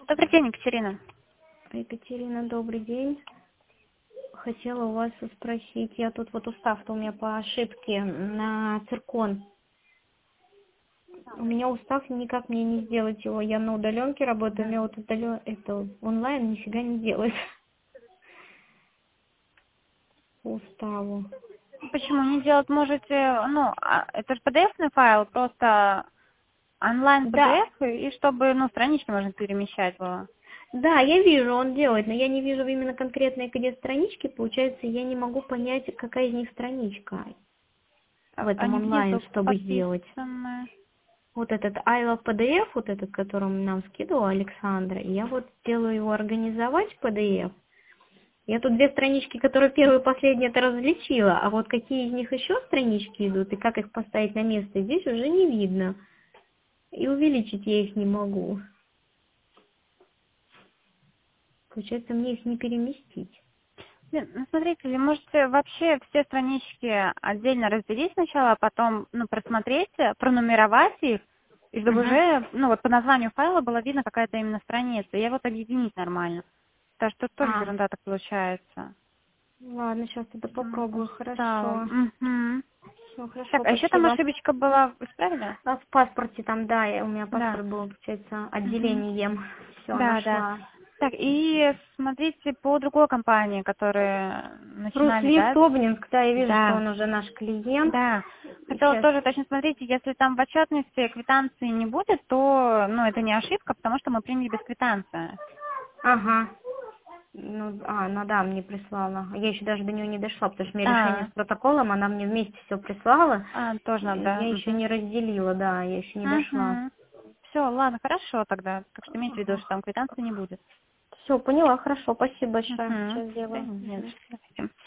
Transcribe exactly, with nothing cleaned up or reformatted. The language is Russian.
Добрый день, Екатерина. Екатерина, добрый день. Хотела у вас спросить, я тут вот устав-то у меня по ошибке на циркон. У меня устав, никак мне не сделать его. Я на удаленке работаю, у меня вот удален... это онлайн нифига не делает. По уставу. Почему не делать можете, ну, а, это же пи ди эф-ный файл, просто онлайн пи ди Да, эф, и чтобы, ну, странички можно перемещать было. да, я вижу, он делает, но я не вижу именно конкретные где странички. Получается, я не могу понять, какая из них страничка в этом Они онлайн, внизу чтобы сделать. подписаны. Вот этот I love пи ди эф, вот этот, который нам скидывала Александра, и я вот делаю его организовать в пи ди эф. Я тут две странички, которые первую и последнюю это различила, а вот какие из них еще странички идут и как их поставить на место, здесь уже не видно. И увеличить я их не могу. Получается, мне их не переместить. Блин, ну, смотрите, вы можете вообще все странички отдельно разделить сначала, а потом, ну, просмотреть, пронумеровать их, и чтобы Ага. уже, ну, вот по названию файла было видно какая-то именно страница, и вот объединить нормально. Так что тоже А, ерунда так получается. ладно, сейчас это М, попробую, Устала. хорошо. Мгм. Все, хорошо, Так, а еще там спасибо. ошибочка была, вы исправили? А в паспорте там, да, я- у меня Да. паспорт был, получается, Мгм. отделением. Все, Да, да. нашла. Так, и смотрите по другой компании, которые начинали, Руслив да? Тобнинск, да, я вижу, что Да, он уже наш клиент. да. Хотела Сейчас. тоже точно смотрите, если там в отчетности квитанции не будет, то, ну, это не ошибка, потому что мы приняли без квитанции. Ага. Ну, а, ну да, мне прислала. Я еще даже до нее не дошла, потому что у меня решение А, с протоколом, она мне вместе все прислала. а тоже надо, да. Я еще Угу. не разделила, да, я еще не дошла. Угу. Все, ладно, хорошо тогда. Так что имейте в виду, что там квитанции не будет. Все, поняла, хорошо, спасибо большое. Угу. Сейчас Да, сделаю. нет, Мгм. допустим.